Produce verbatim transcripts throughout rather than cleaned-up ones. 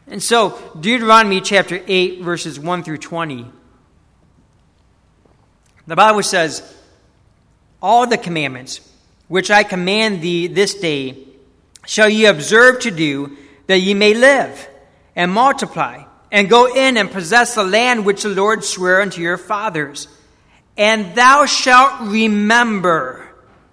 And so, Deuteronomy chapter eight, verses one through twenty. The Bible says, all the commandments which I command thee this day shall ye observe to do, that ye may live and multiply, and go in and possess the land which the Lord sware unto your fathers. And thou shalt remember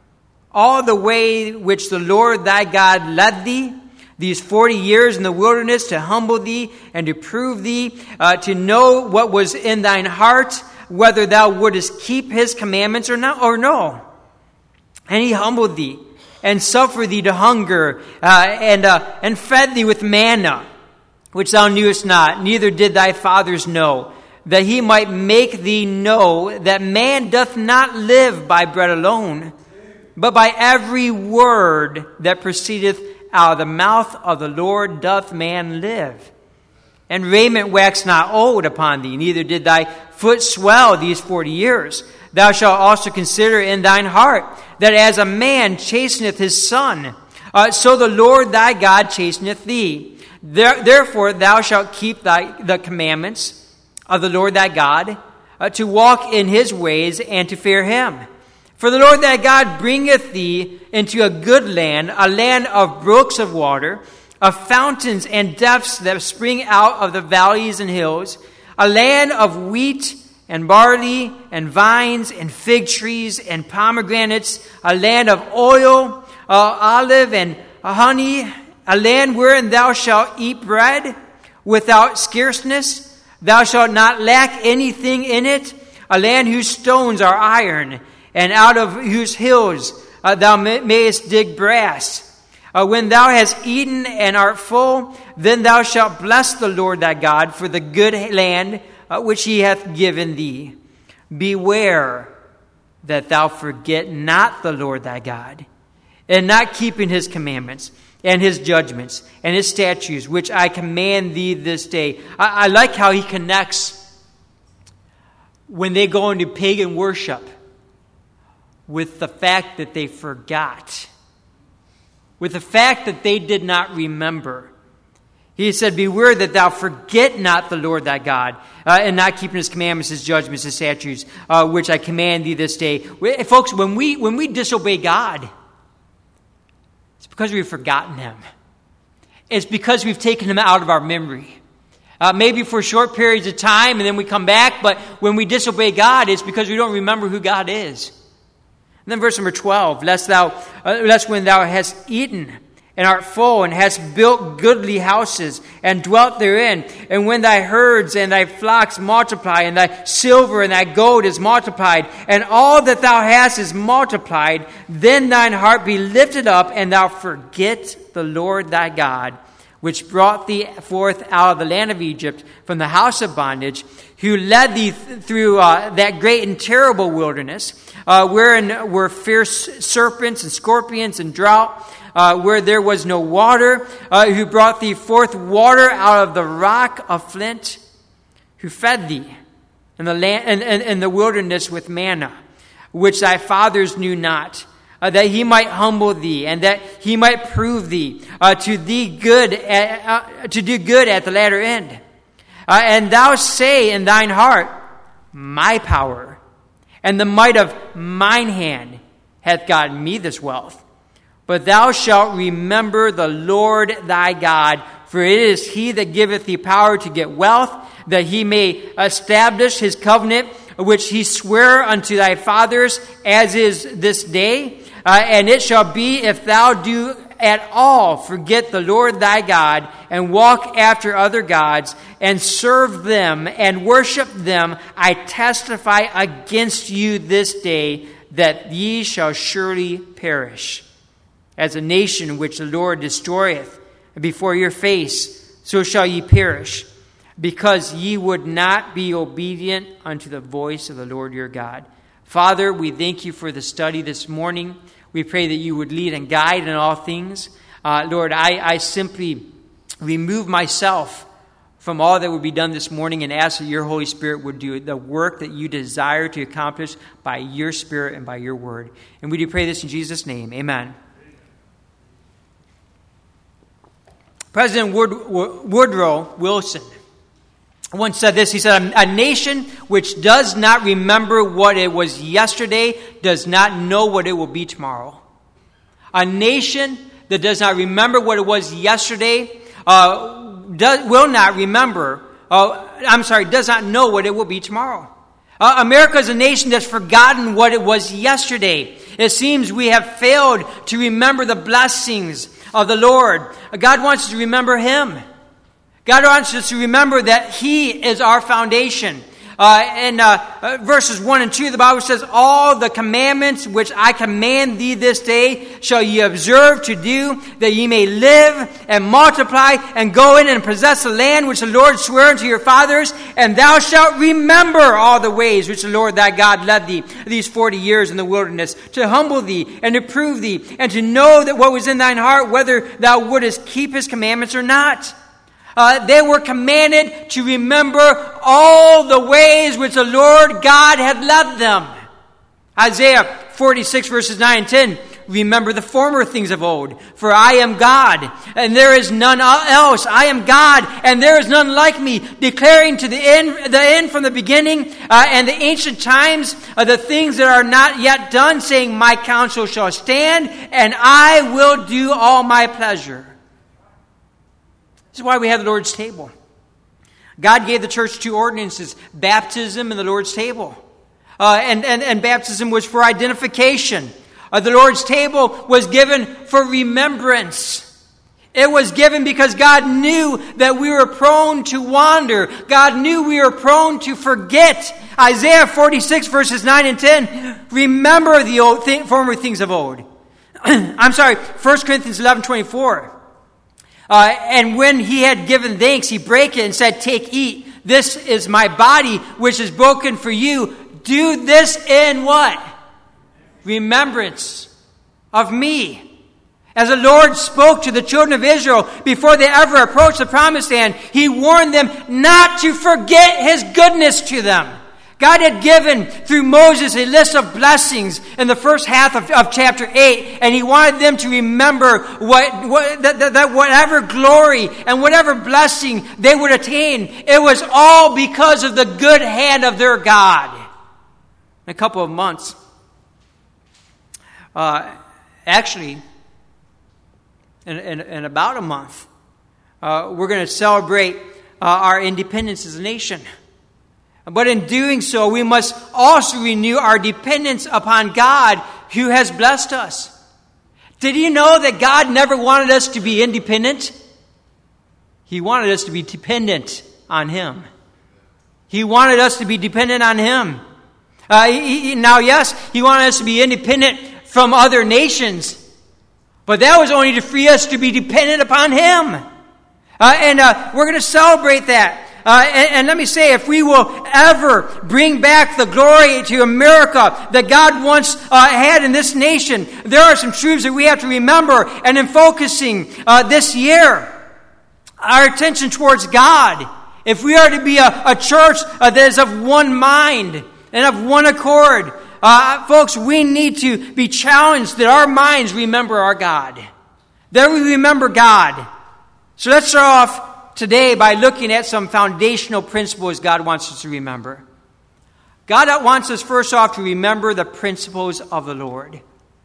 all the way which the Lord thy God led thee these forty years in the wilderness, to humble thee and to prove thee, uh, to know what was in thine heart, whether thou wouldest keep his commandments or no. Or no. And he humbled thee and suffered thee to hunger, uh, and uh, and fed thee with manna, which thou knewest not, neither did thy fathers know, that he might make thee know that man doth not live by bread alone, but by every word that proceedeth out of the mouth of the Lord doth man live. And raiment waxed not old upon thee, neither did thy foot swell these forty years. Thou shalt also consider in thine heart that as a man chasteneth his son, uh, so the Lord thy God chasteneth thee. There, therefore thou shalt keep thy, the commandments of the Lord thy God, uh, to walk in his ways and to fear him. For the Lord thy God bringeth thee into a good land, a land of brooks of water, of fountains and depths that spring out of the valleys and hills, a land of wheat and barley and vines and fig trees and pomegranates, a land of oil, uh, olive and honey, a land wherein thou shalt eat bread without scarceness. Thou shalt not lack anything in it, a land whose stones are iron, and out of whose hills uh, thou may, mayest dig brass. Uh, when thou hast eaten and art full, then thou shalt bless the Lord thy God for the good land uh, which he hath given thee. Beware that thou forget not the Lord thy God, and not keeping his commandments and his judgments and his statutes, which I command thee this day. I, I like how he connects when they go into pagan worship with the fact that they forgot, with the fact that they did not remember. He said, beware that thou forget not the Lord thy God, uh, and not keeping his commandments, his judgments, his statutes, uh, which I command thee this day. We, folks, when we when we disobey God, it's because we've forgotten him. It's because we've taken him out of our memory. Uh, maybe for short periods of time, and then we come back, but when we disobey God, it's because we don't remember who God is. And then verse number twelve, lest thou, uh, lest when thou hast eaten and art full, and hast built goodly houses, and dwelt therein, and when thy herds and thy flocks multiply, and thy silver and thy gold is multiplied, and all that thou hast is multiplied, then thine heart be lifted up, and thou forget the Lord thy God, which brought thee forth out of the land of Egypt from the house of bondage, who led thee th- through uh, that great and terrible wilderness, uh, wherein were fierce serpents and scorpions and drought, uh, where there was no water, uh, who brought thee forth water out of the rock of flint, who fed thee in the land in, in, in the wilderness with manna, which thy fathers knew not, Uh, that he might humble thee, and that he might prove thee uh, to thee good, at, uh, to do good at the latter end. Uh, and thou say in thine heart, my power and the might of mine hand hath gotten me this wealth. But thou shalt remember the Lord thy God, for it is he that giveth thee power to get wealth, that he may establish his covenant, which he sware unto thy fathers, as is this day. Uh, and it shall be, if thou do at all forget the Lord thy God, and walk after other gods, and serve them, and worship them, I testify against you this day, that ye shall surely perish. As a nation which the Lord destroyeth before your face, so shall ye perish, because ye would not be obedient unto the voice of the Lord your God. Father, we thank you for the study this morning. We pray that you would lead and guide in all things. Uh, Lord, I, I simply remove myself from all that would be done this morning and ask that your Holy Spirit would do the work that you desire to accomplish by your Spirit and by your word. And we do pray this in Jesus' name. Amen. President Wood, Woodrow Wilson once said this. He said, a nation which does not remember what it was yesterday does not know what it will be tomorrow. A nation that does not remember what it was yesterday uh, does, will not remember, uh, I'm sorry, does not know what it will be tomorrow. Uh, America is a nation that's forgotten what it was yesterday. It seems we have failed to remember the blessings of the Lord. God wants us to remember Him. God wants us to remember that He is our foundation. Uh, in uh, verses one and two, the Bible says, all the commandments which I command thee this day shall ye observe to do, that ye may live and multiply and go in and possess the land which the Lord sware unto your fathers, and thou shalt remember all the ways which the Lord thy God led thee these forty years in the wilderness, to humble thee and to prove thee, and to know that what was in thine heart, whether thou wouldest keep His commandments or not. Uh, they were commanded to remember all the ways which the Lord God had led them. Isaiah forty-six verses nine and ten. Remember the former things of old, for I am God, and there is none else. I am God, and there is none like me, declaring to the end, the end from the beginning, uh, and the ancient times, uh, the things that are not yet done, saying, my counsel shall stand, and I will do all my pleasure. This is why we have the Lord's table. God gave the church two ordinances, baptism and the Lord's table. Uh, and, and, and baptism was for identification. Uh, the Lord's table was given for remembrance. It was given because God knew that we were prone to wander. God knew we were prone to forget. Isaiah forty-six verses nine and ten. Remember the old th- former things of old. I'm sorry, First Corinthians eleven twenty-four. Uh, and when he had given thanks, he brake it and said, take, eat. This is my body, which is broken for you. Do this in what? Remembrance of me. As the Lord spoke to the children of Israel before they ever approached the promised land, He warned them not to forget His goodness to them. God had given, through Moses, a list of blessings in the first half of, of chapter eight, and He wanted them to remember what, what that, that, that whatever glory and whatever blessing they would attain, it was all because of the good hand of their God. In a couple of months, uh, actually, in, in, in about a month, uh, we're going to celebrate uh, our independence as a nation. But in doing so, we must also renew our dependence upon God who has blessed us. Did you know that God never wanted us to be independent? He wanted us to be dependent on Him. He wanted us to be dependent on Him. Uh, he, he, now, yes, He wanted us to be independent from other nations. But that was only to free us to be dependent upon Him. Uh, and uh, we're going to celebrate that. Uh, and, and let me say, if we will ever bring back the glory to America that God once uh, had in this nation, there are some truths that we have to remember. And in focusing uh, this year, our attention towards God, if we are to be a, a church uh, that is of one mind and of one accord, uh, folks, we need to be challenged that our minds remember our God, that we remember God. So let's start off today by looking at some foundational principles God wants us to remember. God wants us first off to remember the principles of the Lord.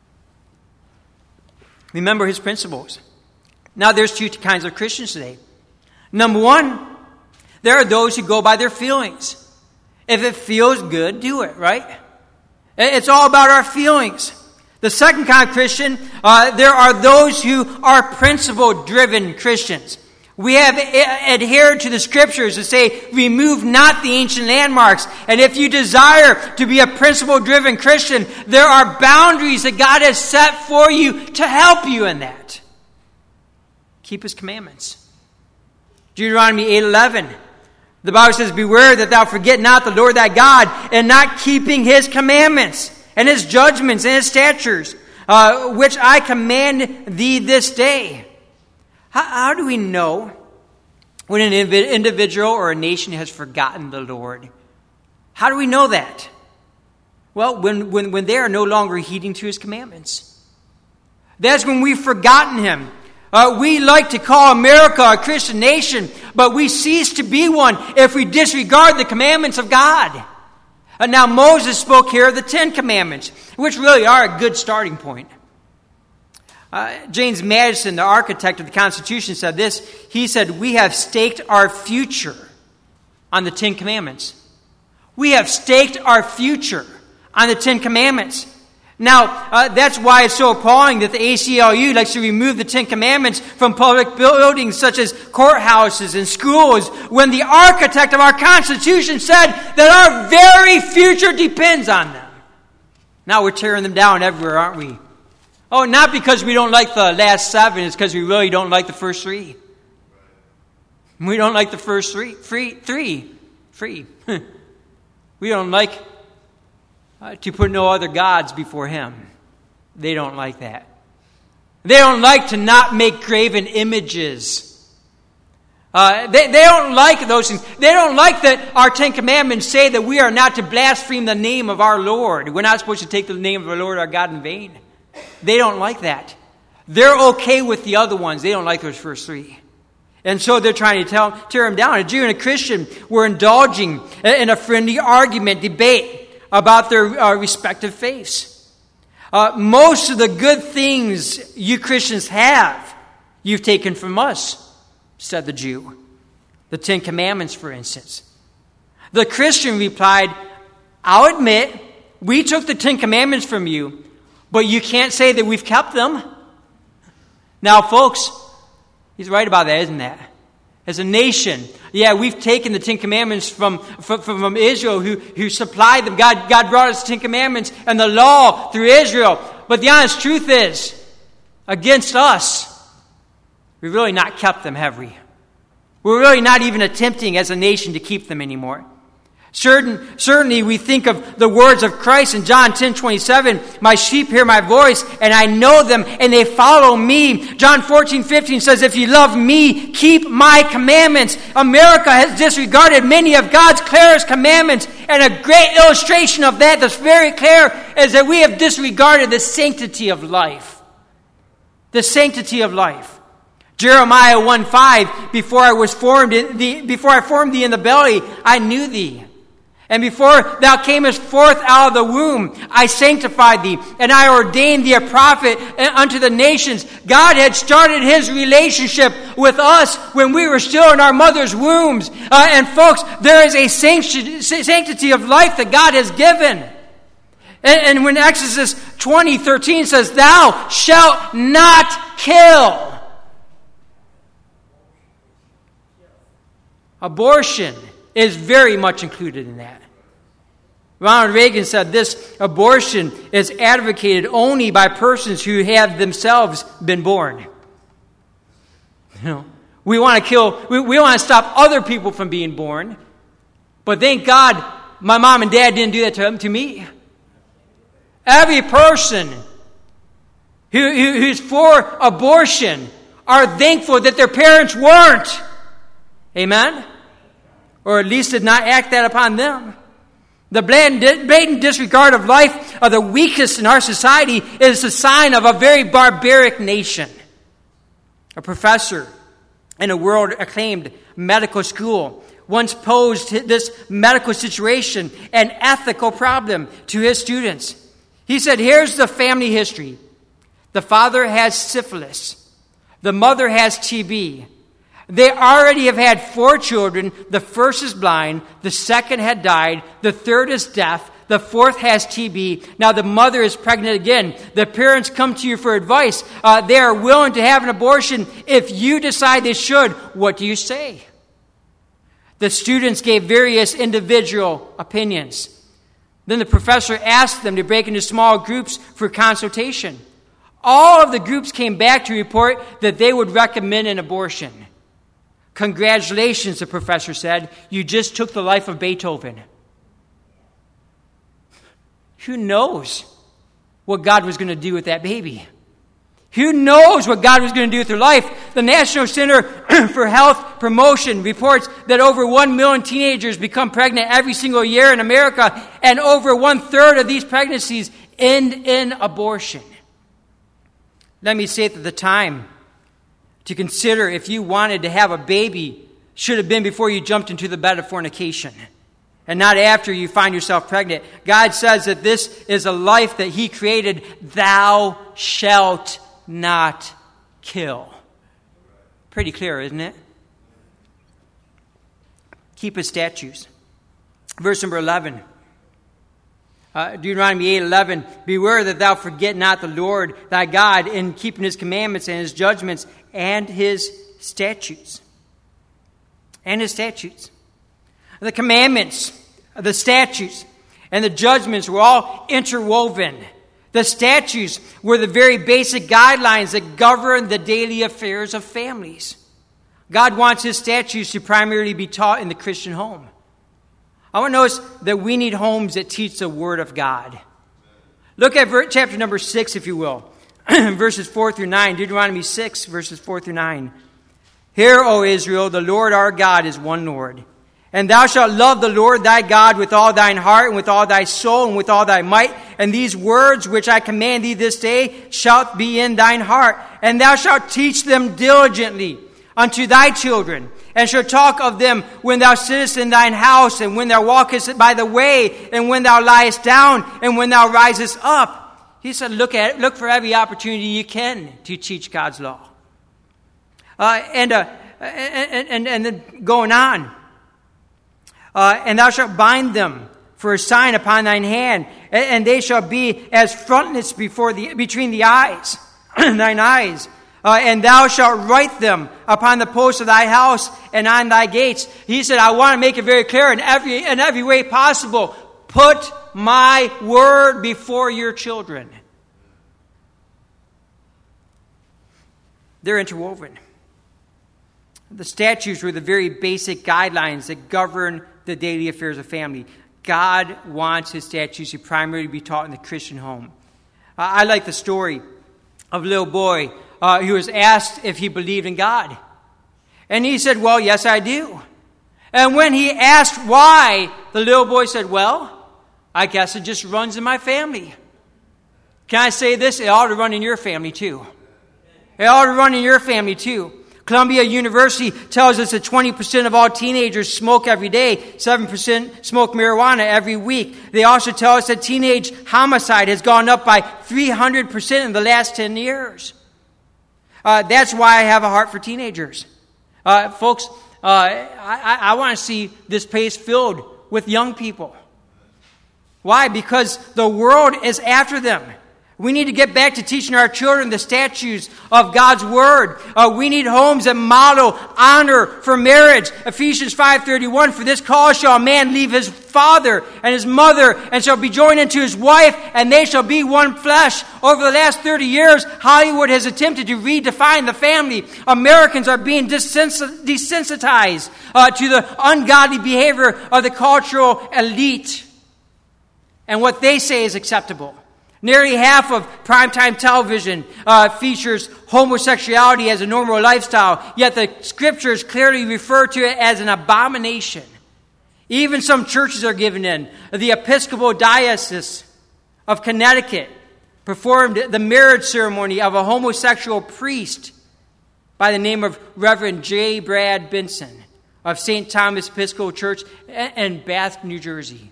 Remember His principles. Now there's two kinds of Christians today. Number one, there are those who go by their feelings. If it feels good, do it, right? It's all about our feelings. The second kind of Christian, uh, there are those who are principle-driven Christians. We have adhered to the Scriptures that say, remove not the ancient landmarks. And if you desire to be a principle-driven Christian, there are boundaries that God has set for you to help you in that. Keep His commandments. Deuteronomy eight eleven. The Bible says, beware that thou forget not the Lord thy God, and not keeping His commandments, and His judgments, and His statutes, uh, which I command thee this day. How, how do we know when an individual or a nation has forgotten the Lord? How do we know that? Well, when, when, when they are no longer heeding to His commandments. That's when we've forgotten Him. Uh, we like to call America a Christian nation, but we cease to be one if we disregard the commandments of God. Uh, now, Moses spoke here of the Ten Commandments, which really are a good starting point. Uh, James Madison, the architect of the Constitution, said this. He said, "We have staked our future on the Ten Commandments." We have staked our future on the Ten Commandments. Now, uh, that's why it's so appalling that the A C L U likes to remove the Ten Commandments from public buildings such as courthouses and schools, when the architect of our Constitution said that our very future depends on them. Now we're tearing them down everywhere, aren't we? Oh, not because we don't like the last seven, it's because we really don't like the first three. We don't like the first three. Free, three. Free. We don't like uh, to put no other gods before him. They don't like that. They don't like to not make graven images. Uh, they, they don't like those things. They don't like that our Ten Commandments say that we are not to blaspheme the name of our Lord. We're not supposed to take the name of our Lord our God in vain. They don't like that. They're okay with the other ones. They don't like those first three. And so they're trying to tell, tear them down. A Jew and a Christian were indulging in a friendly argument, debate about their uh, respective faiths. Uh, most of the good things you Christians have, you've taken from us, said the Jew. The Ten Commandments, for instance. The Christian replied, "I'll admit, we took the Ten Commandments from you, but you can't say that we've kept them." Now, folks, he's right about that, isn't that? As a nation, yeah, we've taken the Ten Commandments from, from, from Israel, who, who supplied them. God, God brought us the Ten Commandments and the law through Israel. But the honest truth is, against us, we've really not kept them, have we? We're really not even attempting as a nation to keep them anymore. Certain, certainly we think of the words of Christ in John ten twenty-seven, "My sheep hear my voice, and I know them, and they follow me." John fourteen fifteen says, "If you love me, keep my commandments." America has disregarded many of God's clearest commandments, and a great illustration of that that's very clear is that we have disregarded the sanctity of life. The sanctity of life. Jeremiah one five, before I was formed in the before I formed thee in the belly, I knew thee. And before thou camest forth out of the womb, I sanctified thee, and I ordained thee a prophet unto the nations. God had started his relationship with us when we were still in our mother's wombs. Uh, and folks, there is a sanctity of life that God has given. And, and when Exodus twenty thirteen says, "Thou shalt not kill." Abortion is very much included in that. Ronald Reagan said this: "Abortion is advocated only by persons who have themselves been born." You know, we want to kill, we, we want to stop other people from being born, but thank God my mom and dad didn't do that to, to me. Every person who, who, who's for abortion are thankful that their parents weren't. Amen? Or at least did not act that upon them. The blatant disregard of life of the weakest in our society is a sign of a very barbaric nation. A professor in a world-acclaimed medical school once posed this medical situation, an ethical problem, to his students. He said, "Here's the family history. The father has syphilis. The mother has T B. They already have had four children. The first is blind. The second had died. The third is deaf. The fourth has T B. Now the mother is pregnant again. The parents come to you for advice. Uh, they are willing to have an abortion if you decide they should. What do you say?" The students gave various individual opinions. Then the professor asked them to break into small groups for consultation. All of the groups came back to report that they would recommend an abortion. "Congratulations," the professor said. "You just took the life of Beethoven." Who knows what God was going to do with that baby? Who knows what God was going to do with her life? The National Center for Health Promotion reports that over one million teenagers become pregnant every single year in America, and over one-third of these pregnancies end in abortion. Let me say that the time to consider if you wanted to have a baby should have been before you jumped into the bed of fornication, and not after you find yourself pregnant. God says that this is a life that he created. Thou shalt not kill. Pretty clear, isn't it? Keep his statutes. Verse number eleven. Uh, Deuteronomy eight eleven. Beware that thou forget not the Lord thy God in keeping his commandments and his judgments and his statutes. And his statutes. The commandments, the statutes, and the judgments were all interwoven. The statutes were the very basic guidelines that govern the daily affairs of families. God wants his statutes to primarily be taught in the Christian home. I want to notice that we need homes that teach the Word of God. Look at ver- chapter number six, if you will, verses four through nine. Deuteronomy six, verses four through nine. Hear, O Israel, the Lord our God is one Lord. And thou shalt love the Lord thy God with all thine heart and with all thy soul and with all thy might. And these words which I command thee this day shalt be in thine heart. And thou shalt teach them diligently unto thy children, and shalt talk of them when thou sittest in thine house, and when thou walkest by the way, and when thou liest down, and when thou risest up. He said, look at it, look for every opportunity you can to teach God's law. Uh, and, uh, and, and, and then going on. Uh, and thou shalt bind them for a sign upon thine hand, and, and they shall be as frontlets before the, between the eyes, thine eyes. Uh, and thou shalt write them upon the posts of thy house and on thy gates. He said, I want to make it very clear in every, in every way possible. Put my word before your children. They're interwoven. The statutes were the very basic guidelines that govern the daily affairs of family. God wants his statutes to primarily be taught in the Christian home. Uh, I like the story of a little boy uh, who was asked if he believed in God. And he said, well, yes, I do. And when he asked why, the little boy said, well, I guess it just runs in my family. Can I say this? It ought to run in your family too. It ought to run in your family too. Columbia University tells us that twenty percent of all teenagers smoke every day, seven percent smoke marijuana every week. They also tell us that teenage homicide has gone up by three hundred percent in the last ten years. Uh, that's why I have a heart for teenagers. Uh, folks, uh, I, I want to see this place filled with young people. Why? Because the world is after them. We need to get back to teaching our children the statutes of God's Word. Uh, we need homes that model honor for marriage. Ephesians five thirty-one, for this cause shall a man leave his father and his mother, and shall be joined unto his wife, and they shall be one flesh. Over the last thirty years, Hollywood has attempted to redefine the family. Americans are being desens- desensitized uh, to the ungodly behavior of the cultural elite and what they say is acceptable. Nearly half of primetime television uh, features homosexuality as a normal lifestyle, yet the scriptures clearly refer to it as an abomination. Even some churches are given in. The Episcopal Diocese of Connecticut performed the marriage ceremony of a homosexual priest by the name of Reverend J. Brad Benson of Saint Thomas Episcopal Church in Bath, New Jersey.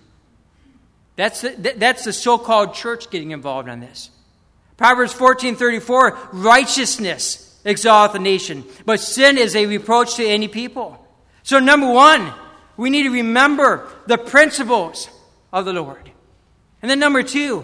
That's the, that's the so-called church getting involved on this. Proverbs fourteen thirty-four, righteousness exalteth a nation, but sin is a reproach to any people. So number one, we need to remember the principles of the Lord. And then number two,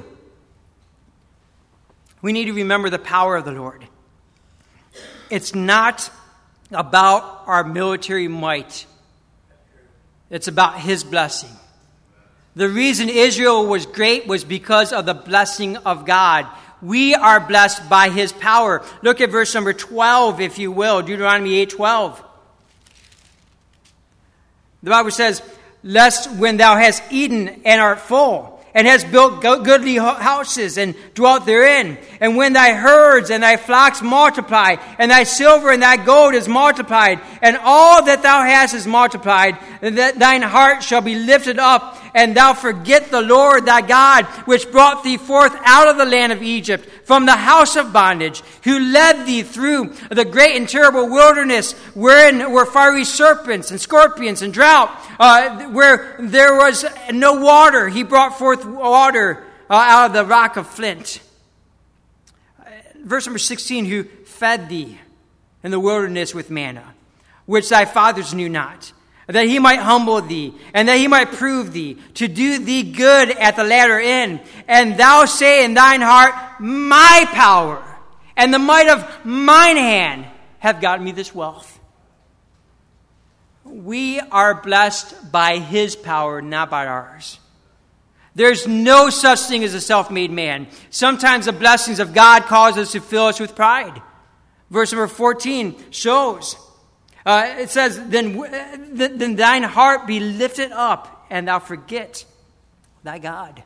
we need to remember the power of the Lord. It's not about our military might. It's about his blessing. The reason Israel was great was because of the blessing of God. We are blessed by his power. Look at verse number twelve, if you will, Deuteronomy eight twelve. The Bible says, lest when thou hast eaten and art full, and hast built goodly houses and dwelt therein, and when thy herds and thy flocks multiply, and thy silver and thy gold is multiplied, and all that thou hast is multiplied, that thine heart shall be lifted up, and thou forget the Lord thy God, which brought thee forth out of the land of Egypt, from the house of bondage, who led thee through the great and terrible wilderness, wherein were fiery serpents and scorpions and drought, uh, where there was no water. He brought forth water uh, out of the rock of flint. Verse number sixteen, who fed thee in the wilderness with manna, which thy fathers knew not, that he might humble thee, and that he might prove thee, to do thee good at the latter end. And thou say in thine heart, my power and the might of mine hand have gotten me this wealth. We are blessed by his power, not by ours. There's no such thing as a self-made man. Sometimes the blessings of God cause us to fill us with pride. Verse number fourteen shows, uh, it says, then, then thine heart be lifted up, and thou forget thy God.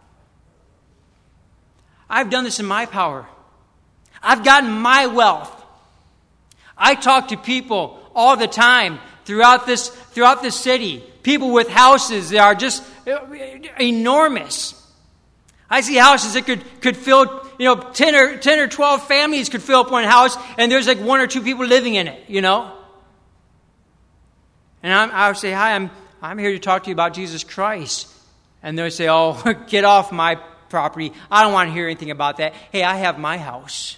I've done this in my power. I've gotten my wealth. I talk to people all the time throughout this, throughout this city. People with houses that are just enormous. I see houses that could, could fill, you know, ten or, ten or twelve families could fill up one house, and there's like one or two people living in it, you know. And I'm, I would say, hi, I'm, I'm here to talk to you about Jesus Christ. And they'll say, oh, get off my property. I don't want to hear anything about that. Hey, I have my house.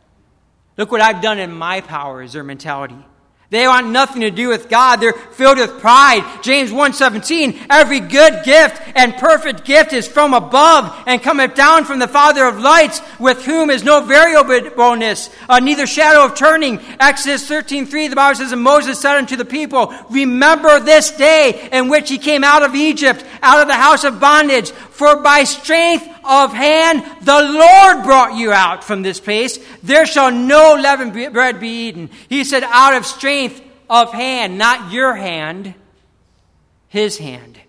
Look what I've done in my power is their mentality. They want nothing to do with God. They're filled with pride. James one seventeen, every good gift and perfect gift is from above and cometh down from the Father of lights, with whom is no variableness, uh, neither shadow of turning. Exodus thirteen three, the Bible says, and Moses said unto the people, remember this day in which ye came out of Egypt, out of the house of bondage. For by strength of hand the Lord brought you out from this place. There shall no leavened bread be eaten. He said, out of strength of hand, not your hand, his hand.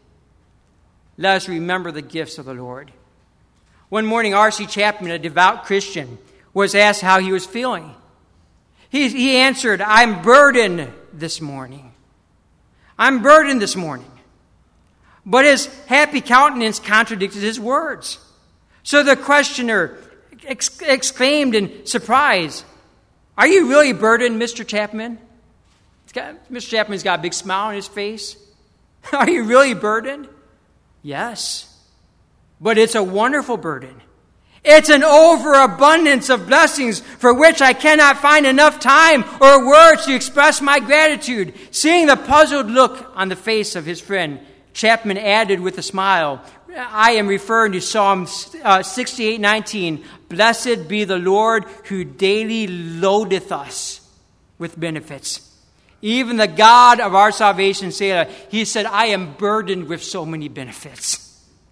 Let us remember the gifts of the Lord. One morning, R C Chapman, a devout Christian, was asked how he was feeling. He, he answered, I'm burdened this morning. I'm burdened this morning. But his happy countenance contradicted his words. So the questioner ex- exclaimed in surprise, are you really burdened, Mister Chapman? Got, Mister Chapman's got a big smile on his face. Are you really burdened? Yes. But it's a wonderful burden. It's an overabundance of blessings for which I cannot find enough time or words to express my gratitude. Seeing the puzzled look on the face of his friend, Chapman added with a smile, I am referring to Psalm uh, sixty-eight nineteen. Blessed be the Lord who daily loadeth us with benefits. Even the God of our salvation, Selah, he said, I am burdened with so many benefits.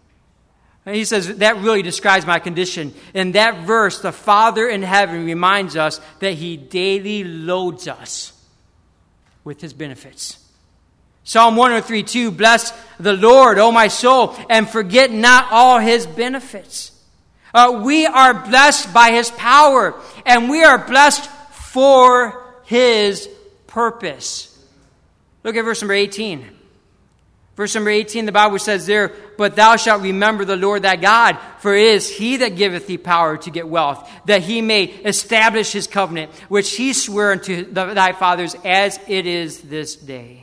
And he says, that really describes my condition. In that verse, the Father in heaven reminds us that he daily loads us with his benefits. Psalm one oh three two, bless the Lord, O my soul, and forget not all his benefits. Uh, we are blessed by his power, and we are blessed for his purpose. Look at verse number eighteen. Verse number eighteen, the Bible says there, but thou shalt remember the Lord thy God, for it is he that giveth thee power to get wealth, that he may establish his covenant, which he sware unto thy fathers, as it is this day.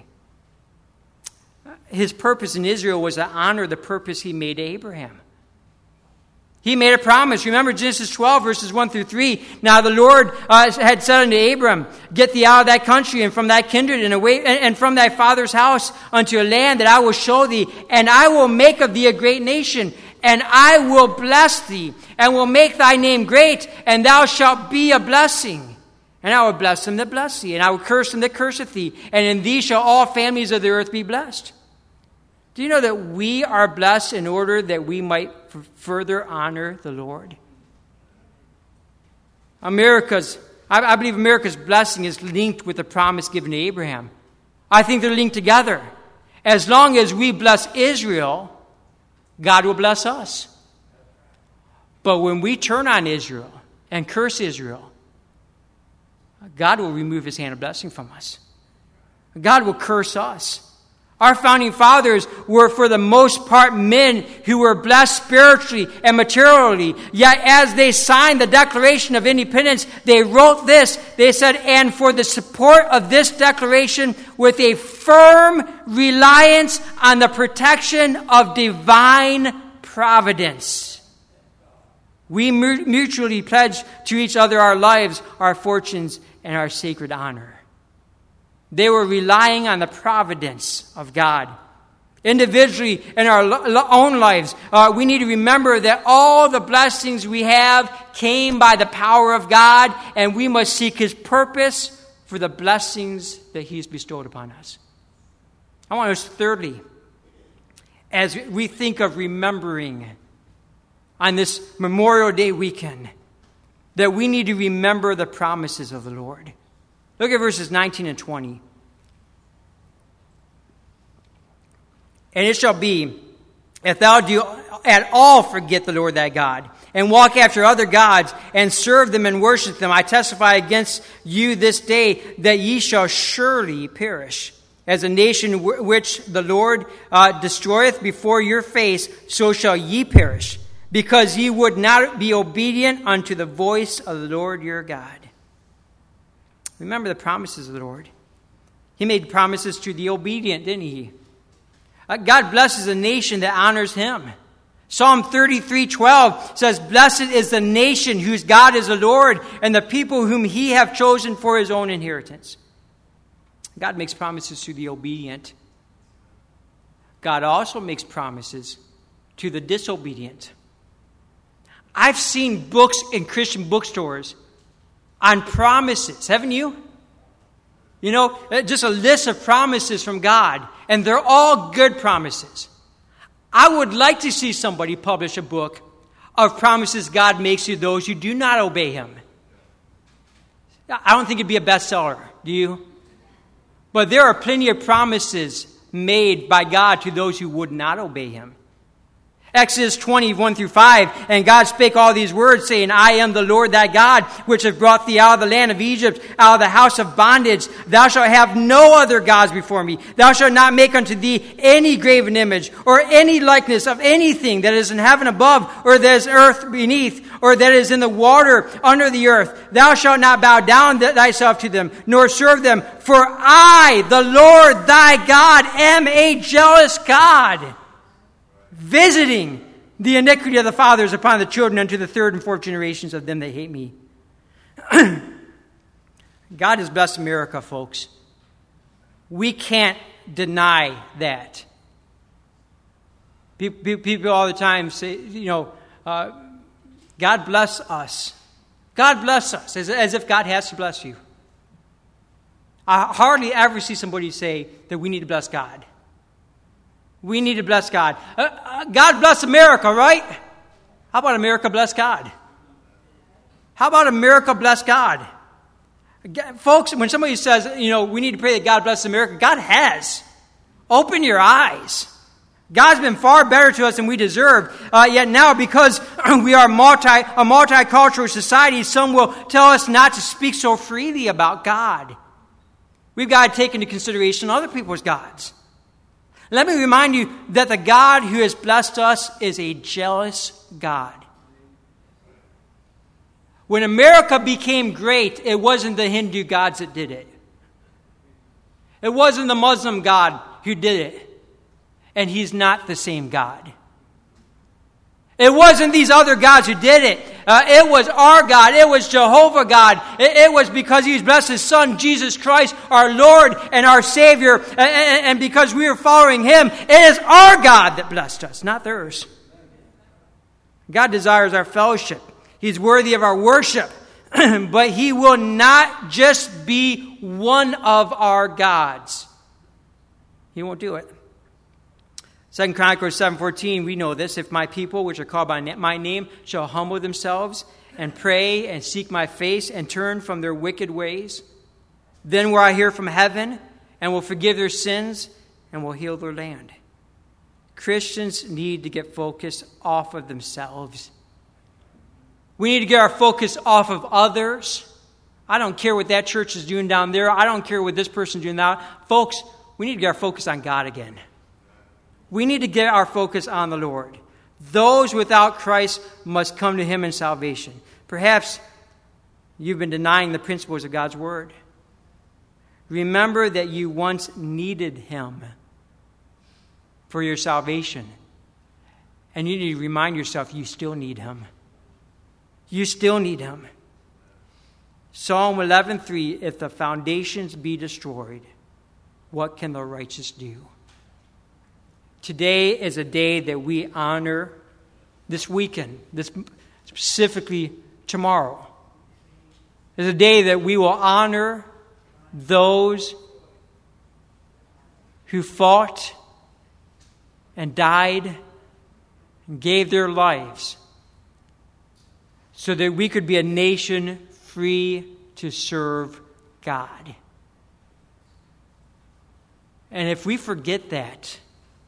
His purpose in Israel was to honor the purpose he made to Abraham. He made a promise. Remember Genesis twelve, verses one through three. Now the Lord uh, had said unto Abram, get thee out of thy country and from thy kindred and away and, and from thy father's house unto a land that I will show thee, and I will make of thee a great nation, and I will bless thee, and will make thy name great, and thou shalt be a blessing. And I will bless them that bless thee, and I will curse them that curseth thee, and in thee shall all families of the earth be blessed. Do you know that we are blessed in order that we might f- further honor the Lord? America's, I, I believe America's blessing is linked with the promise given to Abraham. I think they're linked together. As long as we bless Israel, God will bless us. But when we turn on Israel and curse Israel, God will remove his hand of blessing from us. God will curse us. Our founding fathers were, for the most part, men who were blessed spiritually and materially. Yet as they signed the Declaration of Independence, they wrote this. They said, "And for the support of this declaration, with a firm reliance on the protection of divine providence, we mutually pledge to each other our lives, our fortunes, and our sacred honor." They were relying on the providence of God. Individually, in our own lives, uh, we need to remember that all the blessings we have came by the power of God, and we must seek His purpose for the blessings that He's bestowed upon us. I want us, thirdly, as we think of remembering on this Memorial Day weekend, that we need to remember the promises of the Lord. Look at verses nineteen and twenty. "And it shall be, if thou do at all forget the Lord thy God, and walk after other gods, and serve them and worship them, I testify against you this day that ye shall surely perish. As a nation w- which the Lord uh, destroyeth before your face, so shall ye perish, because ye would not be obedient unto the voice of the Lord your God." Remember the promises of the Lord. He made promises to the obedient, didn't He? Uh, God blesses a nation that honors Him. Psalm thirty-three twelve says, "Blessed is the nation whose God is the Lord, and the people whom He hath chosen for His own inheritance." God makes promises to the obedient. God also makes promises to the disobedient. I've seen books in Christian bookstores on promises, haven't you? You know, just a list of promises from God, and they're all good promises. I would like to see somebody publish a book of promises God makes to those who do not obey Him. I don't think it'd be a bestseller, do you? But there are plenty of promises made by God to those who would not obey Him. Exodus twenty, one through five, "And God spake all these words, saying, I am the Lord thy God, which have brought thee out of the land of Egypt, out of the house of bondage. Thou shalt have no other gods before me. Thou shalt not make unto thee any graven image, or any likeness of anything that is in heaven above, or that is earth beneath, or that is in the water under the earth. Thou shalt not bow down thyself to them, nor serve them. For I, the Lord thy God, am a jealous God, visiting the iniquity of the fathers upon the children unto the third and fourth generations of them that hate me." God has blessed America, folks. We can't deny that. People, people all the time say, you know, uh, God bless us. God bless us, as, as if God has to bless you. I hardly ever see somebody say that we need to bless God. We need to bless God. Uh, uh, God bless America, right? How about America bless God? How about America bless God? Folks, when somebody says, you know, we need to pray that God bless America, God has. Open your eyes. God's been far better to us than we deserve. Uh, yet now, because we are multi, a multicultural society, some will tell us not to speak so freely about God. We've got to take into consideration other people's gods. Let me remind you that the God who has blessed us is a jealous God. When America became great, it wasn't the Hindu gods that did it. It wasn't the Muslim God who did it. And He's not the same God. It wasn't these other gods who did it. Uh, it was our God. It was Jehovah God. It, it was because He's blessed His Son, Jesus Christ, our Lord and our Savior. And, and, and because we are following Him, it is our God that blessed us, not theirs. God desires our fellowship. He's worthy of our worship. But He will not just be one of our gods. He won't do it. Second Chronicles seven fourteen, we know this. If my people, which are called by my name, shall humble themselves and pray and seek my face and turn from their wicked ways, then will I hear from heaven and will forgive their sins and will heal their land. Christians need to get focused off of themselves. We need to get our focus off of others. I don't care what that church is doing down there. I don't care what this person is doing now. Folks, we need to get our focus on God again. We need to get our focus on the Lord. Those without Christ must come to him in salvation. Perhaps you've been denying the principles of God's word. Remember that you once needed him for your salvation. And you need to remind yourself you still need him. You still need him. Psalm eleven three, if the foundations be destroyed, what can the righteous do? Today is a day that we honor, this weekend, this specifically tomorrow, is a day that we will honor those who fought and died and gave their lives so that we could be a nation free to serve God. And if we forget that,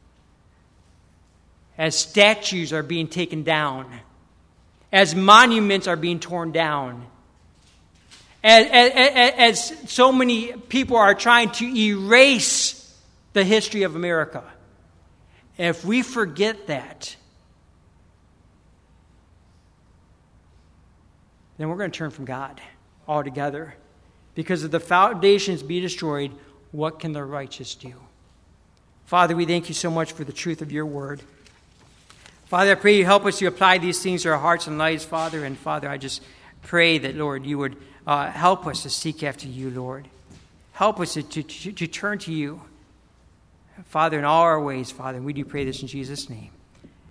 as statues are being taken down, as monuments are being torn down, as, as, as so many people are trying to erase the history of America, if we forget that, then we're going to turn from God altogether. Because if the foundations be destroyed, what can the righteous do? Father, we thank you so much for the truth of your word. Father, I pray you help us to apply these things to our hearts and lives, Father. And Father, I just pray that, Lord, you would uh, help us to seek after you, Lord. Help us to, to, to, to turn to you, Father, in all our ways, Father. And we do pray this in Jesus' name.